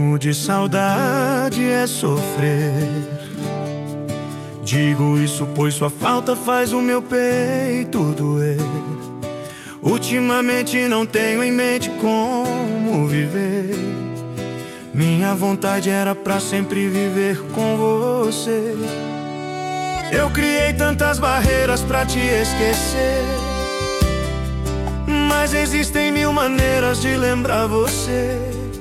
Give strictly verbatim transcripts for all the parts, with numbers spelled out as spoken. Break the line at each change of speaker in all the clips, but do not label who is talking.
Sinônimo de saudade é sofrer. Digo isso pois sua falta faz o meu peito doer. Ultimamente não tenho em mente como viver. Minha vontade era pra sempre viver com você. Eu criei tantas barreiras pra te esquecer, mas existem mil maneiras de lembrar você.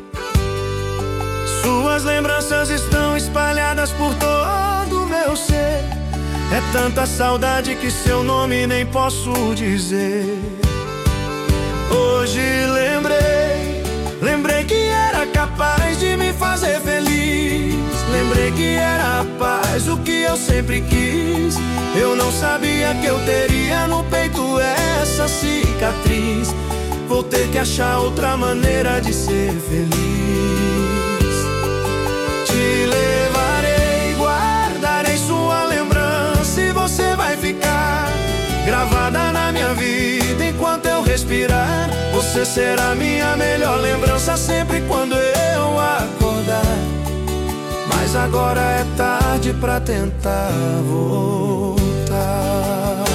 Suas lembranças estão espalhadas por todo o meu ser. É tanta saudade que seu nome nem posso dizer. Hoje lembrei, lembrei que era capaz de me fazer feliz. Lembrei que era a paz, o que eu sempre quis. Eu não sabia que eu teria no peito essa cicatriz. Vou ter que achar outra maneira de ser feliz. Te levarei, guardarei sua lembrança e você vai ficar gravada na minha vida enquanto eu respirar. Você será minha melhor lembrança sempre quando eu acordar. Mas agora é tarde pra tentar voltar.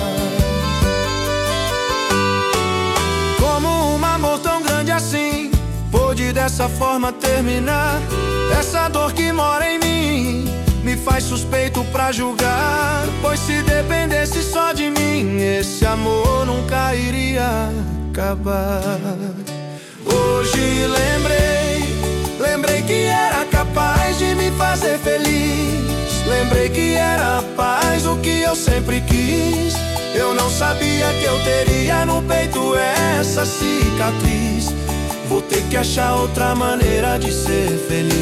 Como um amor tão grande assim pôde dessa forma terminar? Essa dor que mora em mim me faz suspeito pra julgar, pois se dependesse só de mim, esse amor nunca iria acabar. Hoje lembrei, lembrei que era capaz de me fazer feliz. Lembrei que era a paz, o que eu sempre quis. Eu não sabia que eu teria no peito essa cicatriz. Vou ter que achar outra maneira de ser feliz.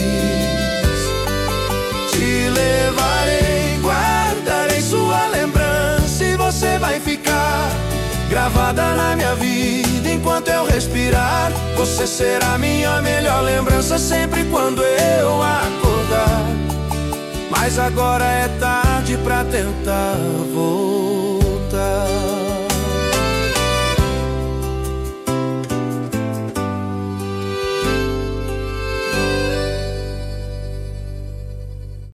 Te levarei, guardarei sua lembrança e você vai ficar gravada na minha vida enquanto eu respirar. Você será minha melhor lembrança sempre quando eu acordar. Mas agora é tarde pra tentar voltar.